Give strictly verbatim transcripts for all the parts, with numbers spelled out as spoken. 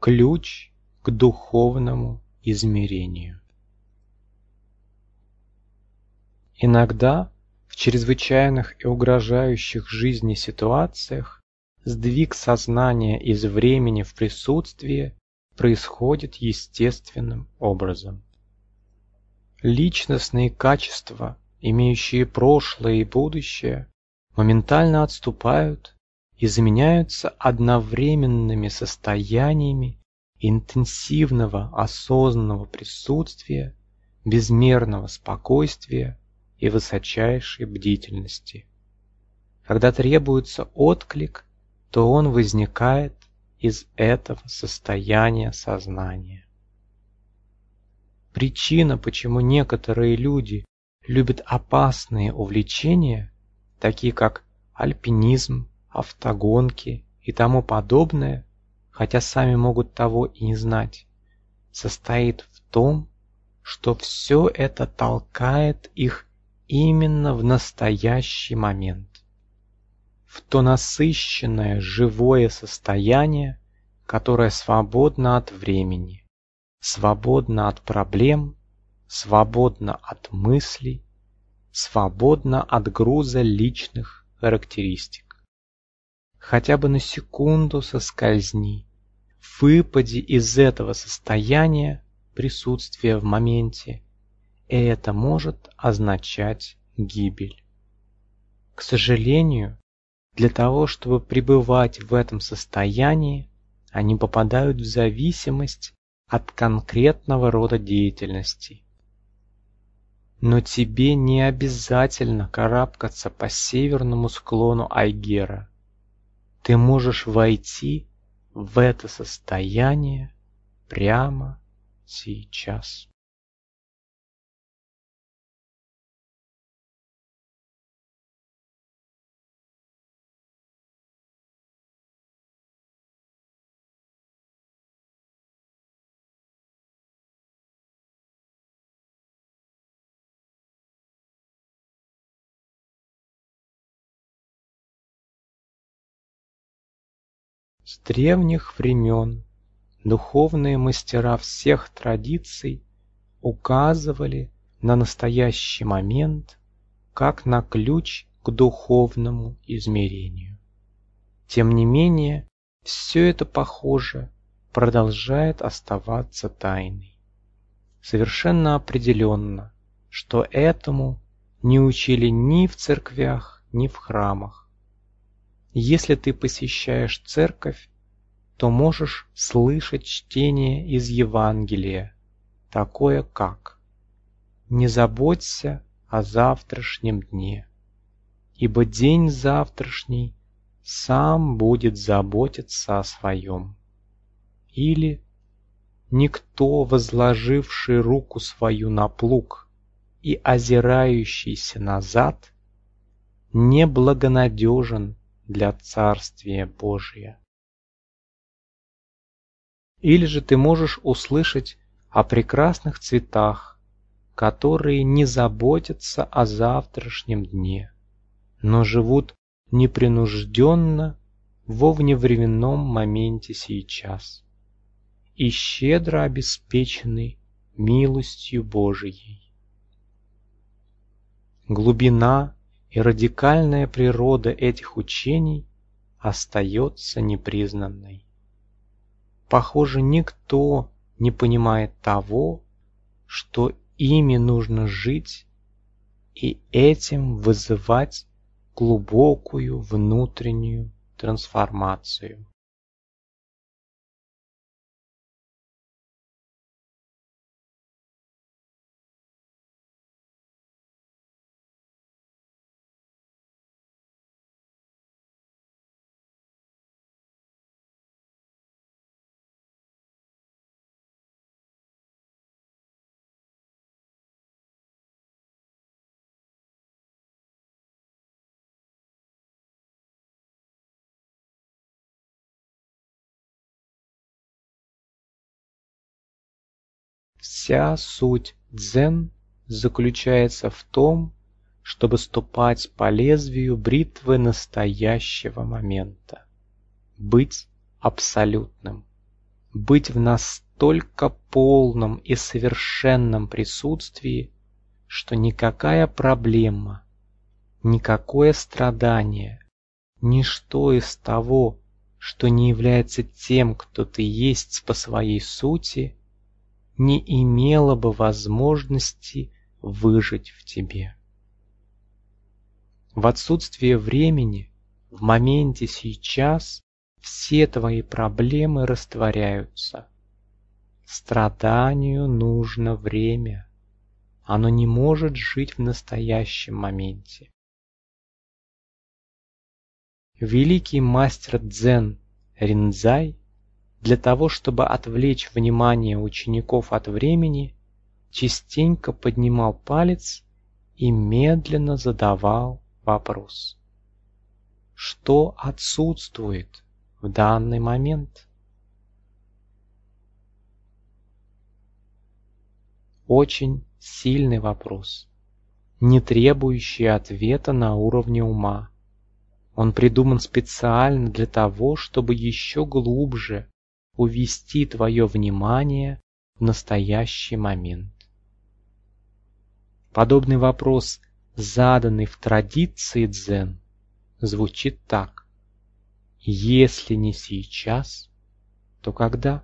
Ключ к духовному измерению. Иногда в чрезвычайных и угрожающих жизни ситуациях сдвиг сознания из времени в присутствие происходит естественным образом. Личностные качества, имеющие прошлое и будущее, моментально отступают и заменяются одновременными состояниями интенсивного осознанного присутствия, безмерного спокойствия и высочайшей бдительности. Когда требуется отклик, то он возникает из этого состояния сознания. Причина, почему некоторые люди любят опасные увлечения, такие как альпинизм, автогонки и тому подобное, хотя сами могут того и не знать, состоит в том, что все это толкает их именно в настоящий момент, в то насыщенное живое состояние, которое свободно от времени, свободно от проблем, свободно от мыслей, свободно от груза личных характеристик. Хотя бы на секунду соскользни, выпади из этого состояния присутствия в моменте, и это может означать гибель. К сожалению, для того, чтобы пребывать в этом состоянии, они попадают в зависимость от конкретного рода деятельности. Но тебе не обязательно карабкаться по северному склону Айгера. Ты можешь войти в это состояние прямо сейчас. С древних времен духовные мастера всех традиций указывали на настоящий момент как на ключ к духовному измерению. Тем не менее, все это, похоже, продолжает оставаться тайной. Совершенно определенно, что этому не учили ни в церквях, ни в храмах. Если ты посещаешь церковь, то можешь слышать чтение из Евангелия, такое как «Не заботься о завтрашнем дне, ибо день завтрашний сам будет заботиться о своем». Или «Никто, возложивший руку свою на плуг и озирающийся назад, не благонадежен для Царствия Божия». Или же ты можешь услышать о прекрасных цветах, которые не заботятся о завтрашнем дне, но живут непринужденно во вневременном моменте сейчас и щедро обеспечены милостью Божией. Глубина и радикальная природа этих учений остается непризнанной. Похоже, никто не понимает того, что ими нужно жить и этим вызывать глубокую внутреннюю трансформацию. Вся суть дзен заключается в том, чтобы ступать по лезвию бритвы настоящего момента, быть абсолютным, быть в настолько полном и совершенном присутствии, что никакая проблема, никакое страдание, ничто из того, что не является тем, кто ты есть по своей сути, не имело бы возможности выжить в тебе. В отсутствие времени, в моменте сейчас, все твои проблемы растворяются. Страданию нужно время. Оно не может жить в настоящем моменте. Великий мастер дзен Ринзай для того, чтобы отвлечь внимание учеников от времени, частенько поднимал палец и медленно задавал вопрос: что отсутствует в данный момент? Очень сильный вопрос, не требующий ответа на уровне ума. Он придуман специально для того, чтобы еще глубже увести твое внимание в настоящий момент. Подобный вопрос, заданный в традиции дзен, звучит так: если не сейчас, то когда?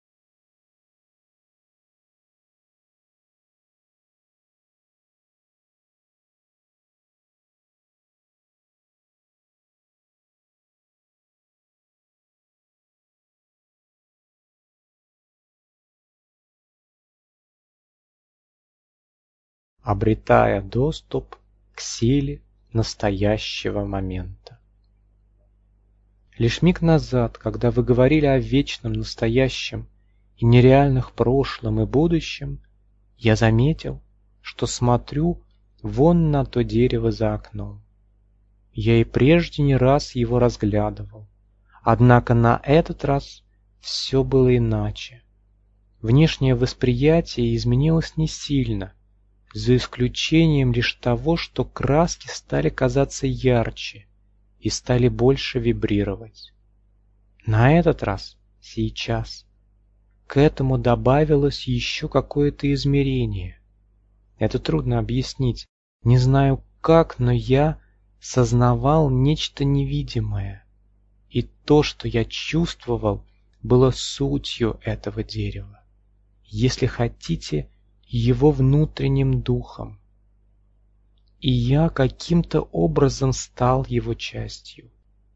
Обретая доступ к силе настоящего момента. Лишь миг назад, когда вы говорили о вечном настоящем и нереальных прошлом и будущем, я заметил, что смотрю вон на то дерево за окном. Я и прежде не раз его разглядывал, однако на этот раз все было иначе. Внешнее восприятие изменилось не сильно, за исключением лишь того, что краски стали казаться ярче и стали больше вибрировать. На этот раз, сейчас, к этому добавилось еще какое-то измерение. Это трудно объяснить, не знаю как, но я сознавал нечто невидимое, и то, что я чувствовал, было сутью этого дерева, если хотите, его внутренним духом. И я каким-то образом стал его частью.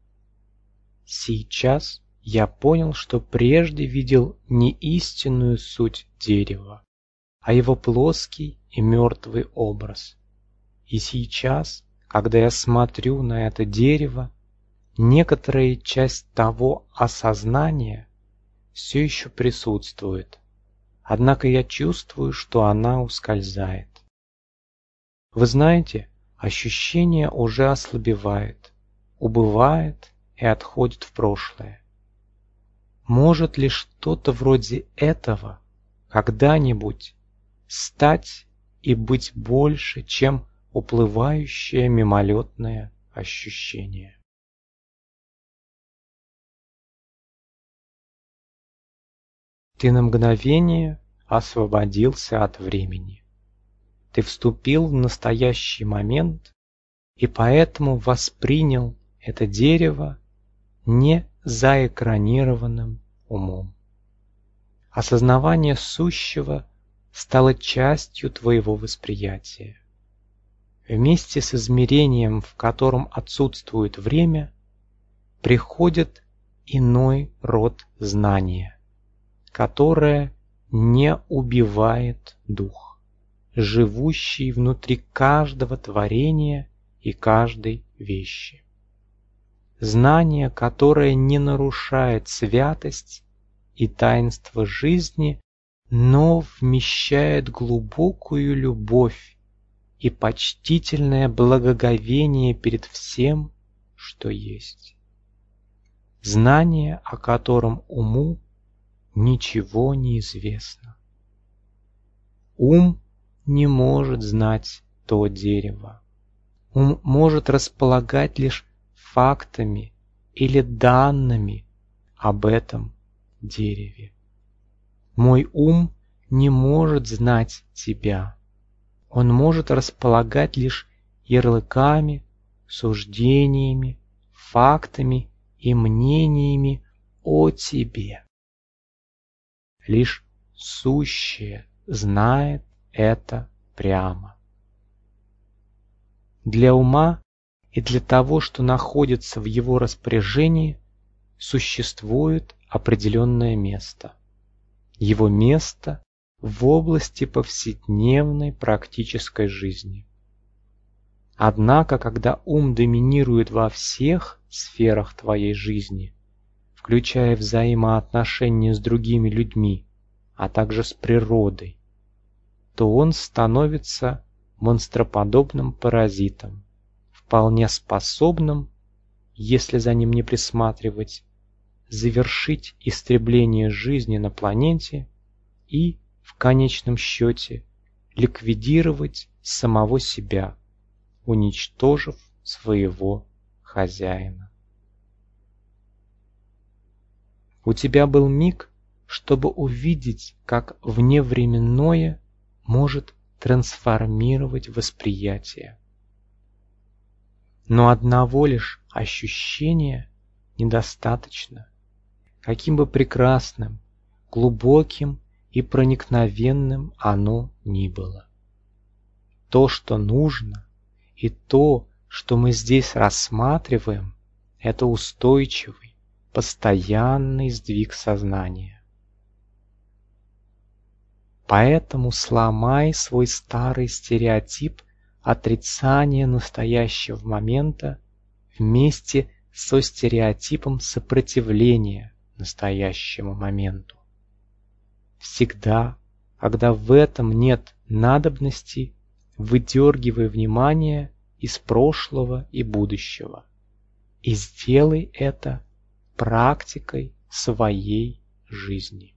Сейчас я понял, что прежде видел не истинную суть дерева, а его плоский и мертвый образ. И сейчас, когда я смотрю на это дерево, некоторая часть того осознания все еще присутствует. Однако я чувствую, что она ускользает. Вы знаете, ощущение уже ослабевает, убывает и отходит в прошлое. Может ли что-то вроде этого когда-нибудь стать и быть больше, чем уплывающее мимолетное ощущение? Ты на мгновение освободился от времени. Ты вступил в настоящий момент и поэтому воспринял это дерево не заэкранированным умом. Осознавание сущего стало частью твоего восприятия. Вместе с измерением, в котором отсутствует время, приходит иной род знания, которое не убивает дух, живущий внутри каждого творения и каждой вещи. Знание, которое не нарушает святость и таинство жизни, но вмещает глубокую любовь и почтительное благоговение перед всем, что есть. Знание, о котором уму ничего не известно. Ум не может знать то дерево. Ум может располагать лишь фактами или данными об этом дереве. Мой ум не может знать тебя. Он может располагать лишь ярлыками, суждениями, фактами и мнениями о тебе. Лишь сущее знает это прямо. Для ума и для того, что находится в его распоряжении, существует определенное место. Его место в области повседневной практической жизни. Однако, когда ум доминирует во всех сферах твоей жизни, включая взаимоотношения с другими людьми, а также с природой, то он становится монстроподобным паразитом, вполне способным, если за ним не присматривать, завершить истребление жизни на планете и, в конечном счете, ликвидировать самого себя, уничтожив своего хозяина. У тебя был миг, чтобы увидеть, как вневременное может трансформировать восприятие. Но одного лишь ощущения недостаточно. Каким бы прекрасным, глубоким и проникновенным оно ни было. То, что нужно, и то, что мы здесь рассматриваем, это устойчивый, постоянный сдвиг сознания. Поэтому сломай свой старый стереотип отрицания настоящего момента вместе со стереотипом сопротивления настоящему моменту. Всегда, когда в этом нет надобности, выдергивай внимание из прошлого и будущего и сделай это практикой своей жизни.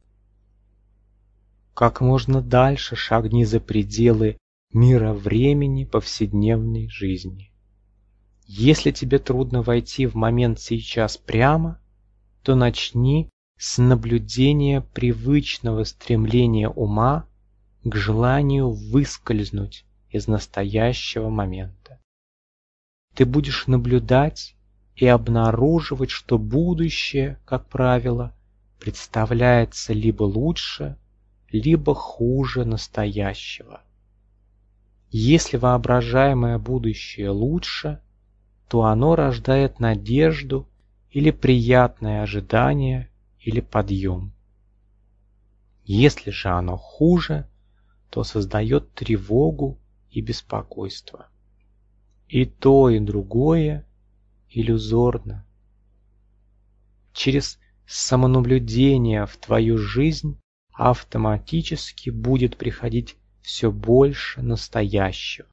Как можно дальше шагни за пределы мира времени повседневной жизни. Если тебе трудно войти в момент сейчас прямо, то начни с наблюдения привычного стремления ума к желанию выскользнуть из настоящего момента. Ты будешь наблюдать и обнаруживать, что будущее, как правило, представляется либо лучше, либо хуже настоящего. Если воображаемое будущее лучше, то оно рождает надежду или приятное ожидание или подъем. Если же оно хуже, то создает тревогу и беспокойство. И то, и другое иллюзорно. Через самонаблюдение в твою жизнь автоматически будет приходить все больше настоящего.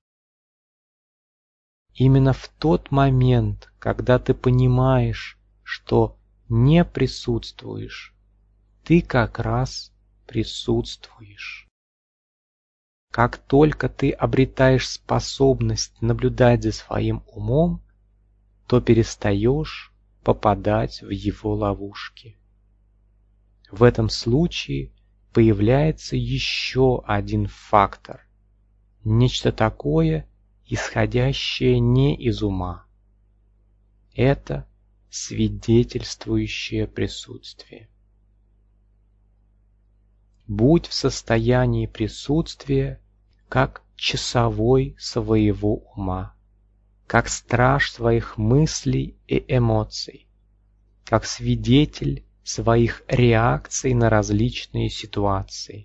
Именно в тот момент, когда ты понимаешь, что не присутствуешь, ты как раз присутствуешь. Как только ты обретаешь способность наблюдать за своим умом, то перестаешь попадать в его ловушки. В этом случае появляется еще один фактор, нечто такое, исходящее не из ума. Это свидетельствующее присутствие. Будь в состоянии присутствия, как часовой своего ума, как страж своих мыслей и эмоций, как свидетель своих реакций на различные ситуации.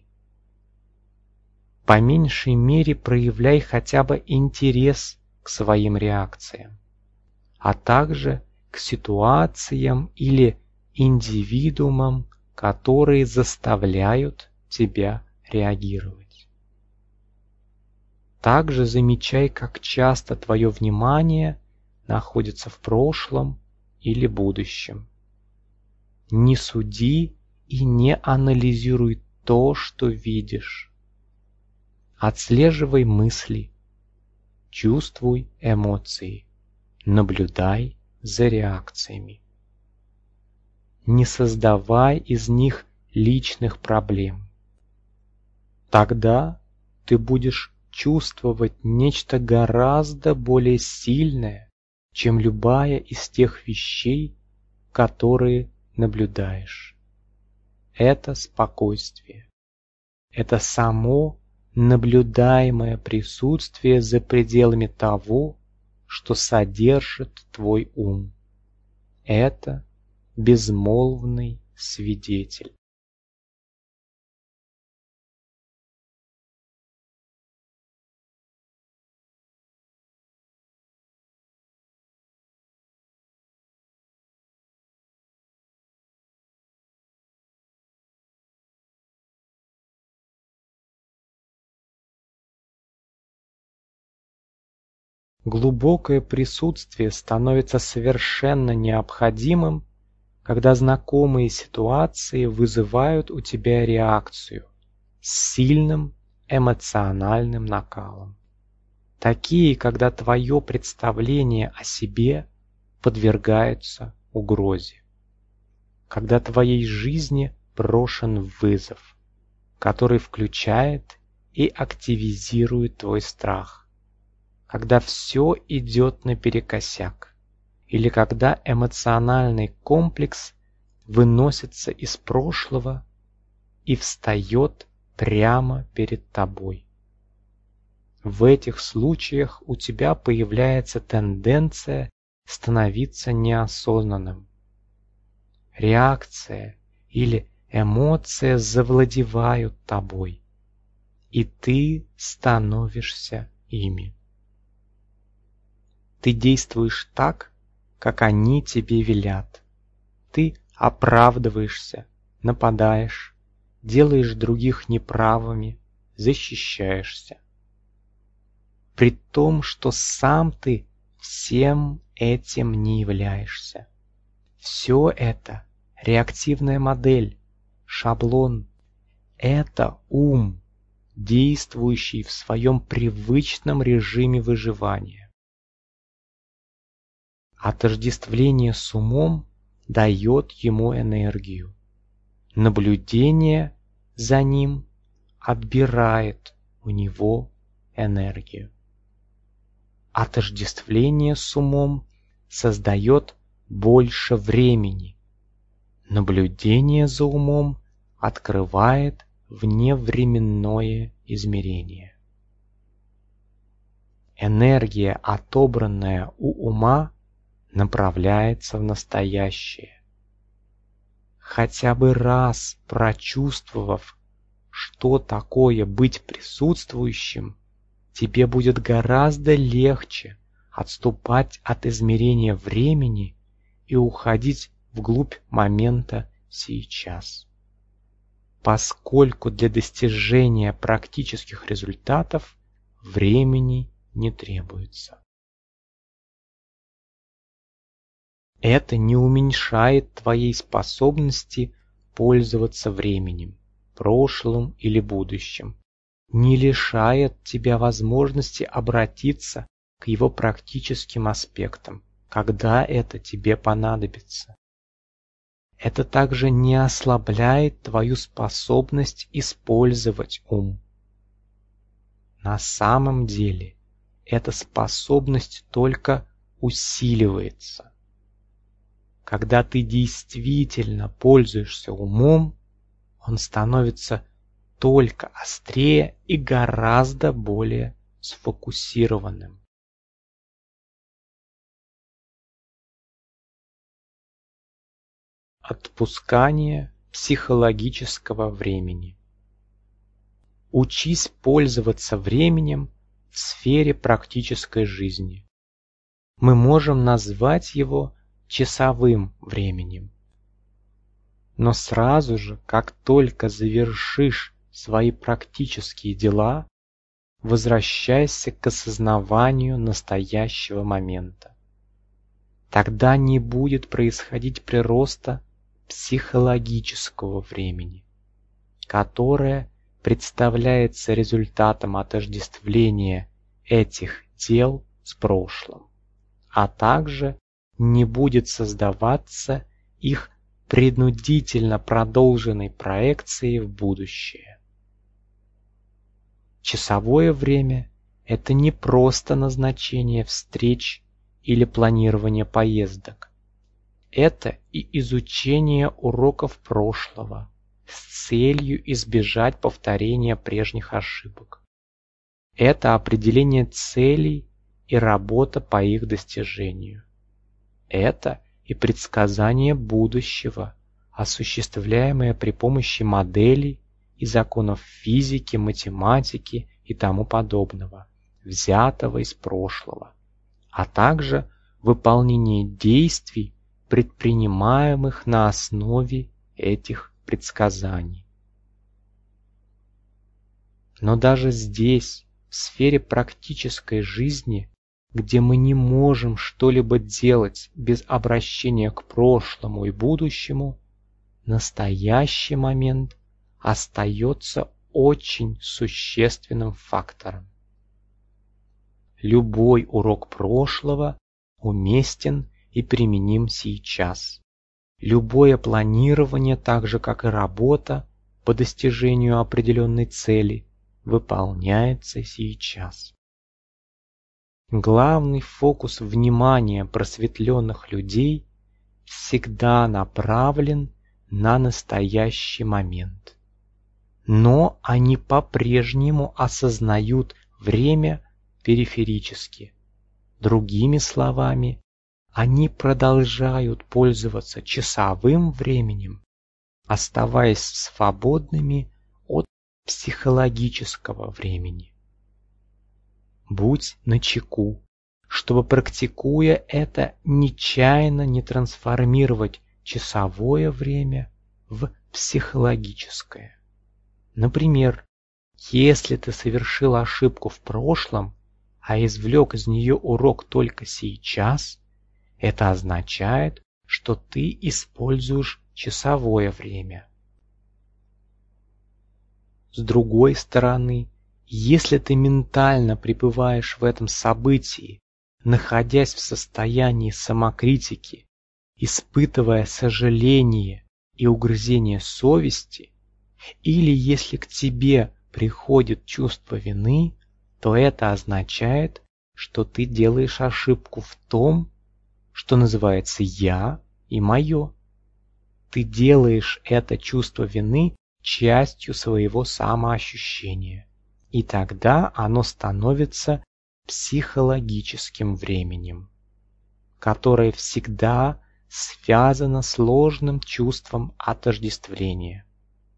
По меньшей мере проявляй хотя бы интерес к своим реакциям, а также к ситуациям или индивидуумам, которые заставляют тебя реагировать. Также замечай, как часто твое внимание находится в прошлом или будущем. Не суди и не анализируй то, что видишь. Отслеживай мысли, чувствуй эмоции, наблюдай за реакциями. Не создавай из них личных проблем. Тогда ты будешь чувствовать нечто гораздо более сильное, чем любая из тех вещей, которые наблюдаешь. Это спокойствие. Это само наблюдаемое присутствие за пределами того, что содержит твой ум. Это безмолвный свидетель. Глубокое присутствие становится совершенно необходимым, когда знакомые ситуации вызывают у тебя реакцию с сильным эмоциональным накалом. Такие, когда твое представление о себе подвергается угрозе. Когда твоей жизни брошен вызов, который включает и активизирует твой страх. Когда все идет наперекосяк, или когда эмоциональный комплекс выносится из прошлого и встает прямо перед тобой. В этих случаях у тебя появляется тенденция становиться неосознанным. Реакция или эмоция завладевают тобой, и ты становишься ими. Ты действуешь так, как они тебе велят. Ты оправдываешься, нападаешь, делаешь других неправыми, защищаешься. При том, что сам ты всем этим не являешься. Все это реактивная модель, шаблон. Это ум, действующий в своем привычном режиме выживания. Отождествление с умом дает ему энергию. Наблюдение за ним отбирает у него энергию. Отождествление с умом создает больше времени. Наблюдение за умом открывает вневременное измерение. Энергия, отобранная у ума, направляется в настоящее. Хотя бы раз прочувствовав, что такое быть присутствующим, тебе будет гораздо легче отступать от измерения времени и уходить вглубь момента сейчас. Поскольку для достижения практических результатов времени не требуется. Это не уменьшает твоей способности пользоваться временем, прошлым или будущим, не лишает тебя возможности обратиться к его практическим аспектам, когда это тебе понадобится. Это также не ослабляет твою способность использовать ум. На самом деле, эта способность только усиливается. Когда ты действительно пользуешься умом, он становится только острее и гораздо более сфокусированным. Отпускание психологического времени. Учись пользоваться временем в сфере практической жизни. Мы можем назвать его часовым временем. Но сразу же, как только завершишь свои практические дела, возвращайся к осознаванию настоящего момента. Тогда не будет происходить прироста психологического времени, которое представляется результатом отождествления этих дел с прошлым, а также не будет создаваться их принудительно продолженной проекцией в будущее. Часовое время – это не просто назначение встреч или планирование поездок. Это и изучение уроков прошлого с целью избежать повторения прежних ошибок. Это определение целей и работа по их достижению. Это и предсказание будущего, осуществляемое при помощи моделей и законов физики, математики и тому подобного, взятого из прошлого, а также выполнение действий, предпринимаемых на основе этих предсказаний. Но даже здесь, в сфере практической жизни, где мы не можем что-либо делать без обращения к прошлому и будущему, настоящий момент остается очень существенным фактором. Любой урок прошлого уместен и применим сейчас. Любое планирование, так же как и работа по достижению определенной цели, выполняется сейчас. Главный фокус внимания просветленных людей всегда направлен на настоящий момент. Но они по-прежнему осознают время периферически. Другими словами, они продолжают пользоваться часовым временем, оставаясь свободными от психологического времени. Будь начеку, чтобы, практикуя это, нечаянно не трансформировать часовое время в психологическое. Например, если ты совершил ошибку в прошлом, а извлек из нее урок только сейчас, это означает, что ты используешь часовое время. С другой стороны, если ты ментально пребываешь в этом событии, находясь в состоянии самокритики, испытывая сожаление и угрызение совести, или если к тебе приходит чувство вины, то это означает, что ты делаешь ошибку в том, что называется «я» и «моё». Ты делаешь это чувство вины частью своего самоощущения. И тогда оно становится психологическим временем, которое всегда связано с ложным чувством отождествления.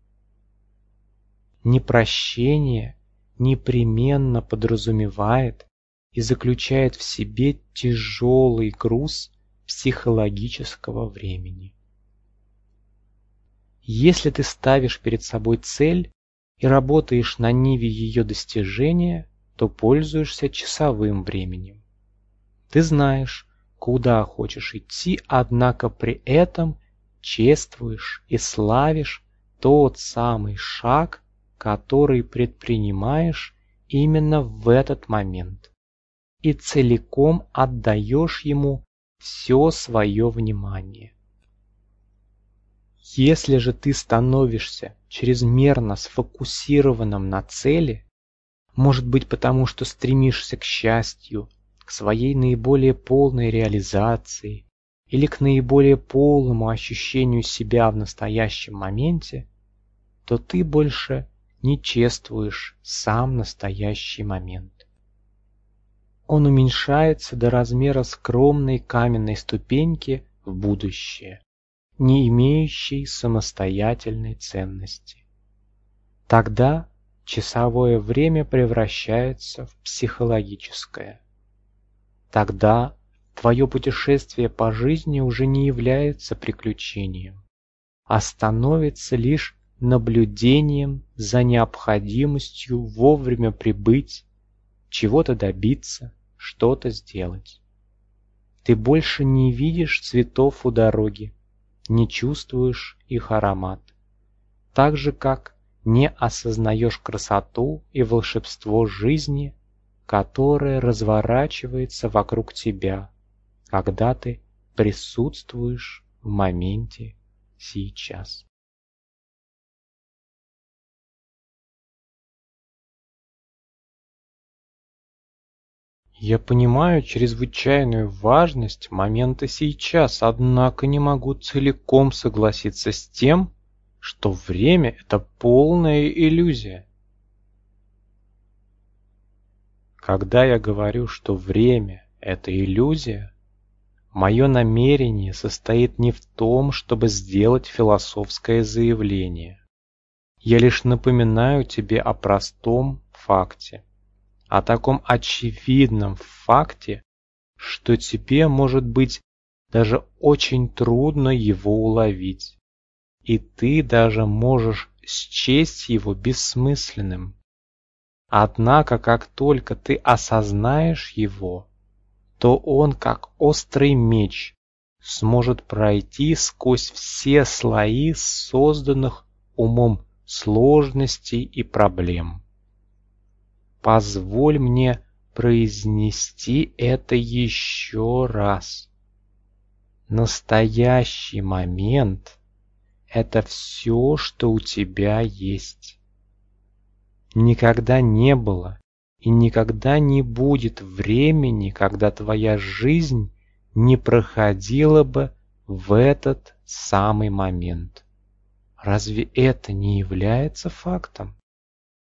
Непрощение непременно подразумевает и заключает в себе тяжелый груз психологического времени. Если ты ставишь перед собой цель и работаешь на ниве ее достижения, то пользуешься часовым временем. Ты знаешь, куда хочешь идти, однако при этом чествуешь и славишь тот самый шаг, который предпринимаешь именно в этот момент, и целиком отдаешь ему все свое внимание. Если же ты становишься чрезмерно сфокусированным на цели, может быть потому, что стремишься к счастью, к своей наиболее полной реализации или к наиболее полному ощущению себя в настоящем моменте, то ты больше не чествуешь сам настоящий момент. Он уменьшается до размера скромной каменной ступеньки в будущее, не имеющей самостоятельной ценности. Тогда часовое время превращается в психологическое. Тогда твое путешествие по жизни уже не является приключением, а становится лишь наблюдением за необходимостью вовремя прибыть, чего-то добиться, что-то сделать. Ты больше не видишь цветов у дороги, не чувствуешь их аромат, так же как не осознаешь красоту и волшебство жизни, которое разворачивается вокруг тебя, когда ты присутствуешь в моменте сейчас. Я понимаю чрезвычайную важность момента сейчас, однако не могу целиком согласиться с тем, что время – это полная иллюзия. Когда я говорю, что время – это иллюзия, мое намерение состоит не в том, чтобы сделать философское заявление. Я лишь напоминаю тебе о простом факте. О таком очевидном факте, что тебе, может быть, даже очень трудно его уловить, и ты даже можешь счесть его бессмысленным. Однако, как только ты осознаешь его, то он, как острый меч, сможет пройти сквозь все слои созданных умом сложностей и проблем. Позволь мне произнести это еще раз. Настоящий момент – это все, что у тебя есть. Никогда не было и никогда не будет времени, когда твоя жизнь не проходила бы в этот самый момент. Разве это не является фактом?